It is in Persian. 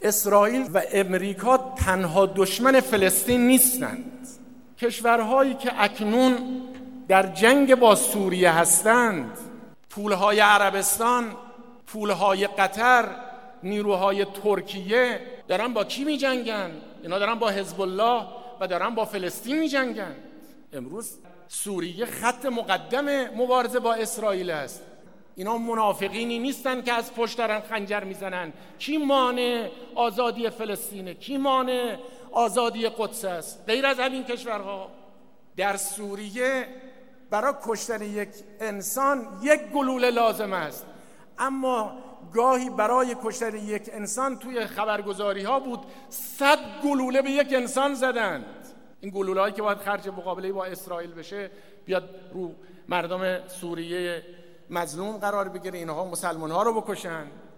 اسرائیل و امریکا تنها دشمن فلسطین نیستند. کشورهایی که اکنون در جنگ با سوریه هستند، پولهای عربستان، پولهای قطر، نیروهای ترکیه دارن با کی می جنگن؟ اینا دارن با حزب الله و دارن با فلسطین می جنگن. امروز سوریه خط مقدم مبارزه با اسرائیل است. اینا منافقینی نیستن که از پشت دارن خنجر میزنن. کی مانع آزادی فلسطینه؟ کی مانع آزادی قدس است؟ غیر از همین کشورها. در سوریه برای کشتن یک انسان یک گلوله لازم است، اما گاهی برای کشتن یک انسان توی خبرگزاری ها بود 100 گلوله به یک انسان زدند. این گلوله هایی که باید خرج مقابله با اسرائیل بشه بیاد رو مردم سوریه مظلوم قرار بگیره، اینها مسلمان ها رو بکشن.